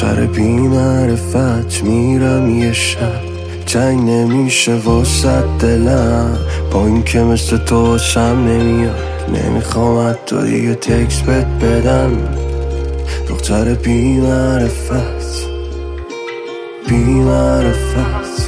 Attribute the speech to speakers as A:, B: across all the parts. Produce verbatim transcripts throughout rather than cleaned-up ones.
A: دختر بی معرفت میرم یه شب جنگ نمیشه واسه دلم، با این که مثل تو سم نمیاد، نمیخوام حتی دیگه تکس بهت بدم. دختر بی معرفت بی معرفت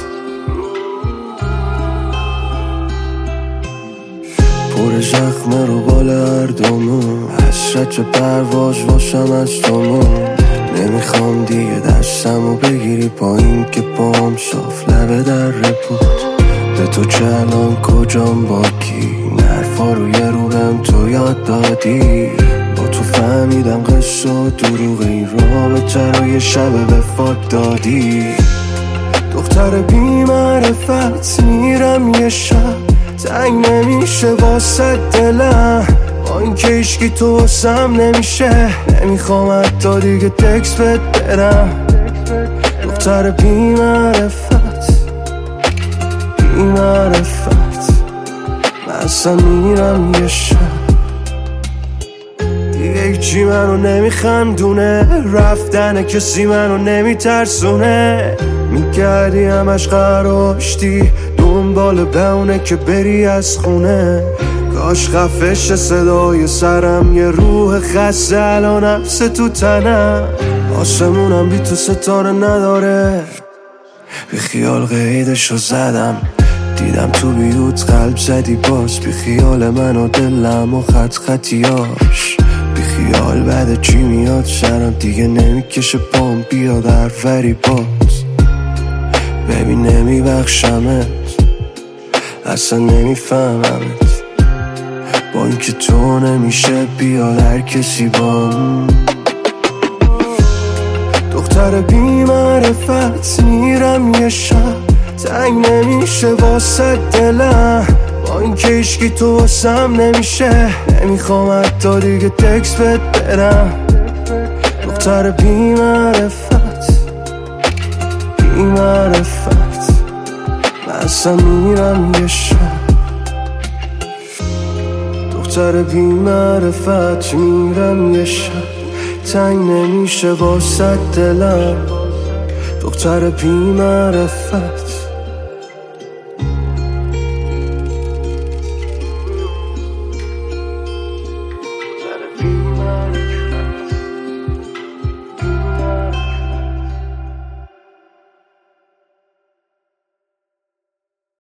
A: پر زخم رو بال هر دومون، حسرت پرواز واسم از تومون. نمیخوام دیگه دستمو بگیری با این که پام صاف لبه در بود. به تو چه الان کجام با کی، نرفا رو یه رو بهم تو یاد دادی. با تو فهمیدم قصه و دروغ این رابطه رو یه شبه به فاک دادی. دختر بی معرفت میرم یه شب تنگ نمیشه واسه دلم، با این که عشقی تو واسم نمیشه، نمیخوام حتی دیگه تکس بهت بدم. دختر بی معرفت بی معرفت من اصلا میرم یه شب دیگه هیچی منو نمیخندونه، رفتن کسی منو نمیترسونه. میگردی همش قراشتی دنبال بهونه که بری از خونه. کاش خفش صدای سرم، یه روح خسته الان حبس تو تنم. آسمونم بی تو ستاره نداره، بی خیال قیدشو زدم. دیدم تو بیوت قلب زدی باز، بی خیال من و دلم و خط خطیاش. بی خیال بعد چی میاد سرم، دیگه نمیکشه پام بیاد هر باز. ببین نمیبخشمت اصلا نمیفهممت، با اینکه تو نمیشه بیاد هر کسی با. دختر بی معرفت میرم یه شب تنگ نمیشه واسه دلم، با اینکه عشقی تو واسم نمیشه، نمیخوام حتی دیگه تکس بهت بدم. دختر بی معرفت بی معرفت من اصلا میرم یه شب. دختر بی معرفت میرم یه شب تنگ نمیشه واسه دلم. دختر بی معرفت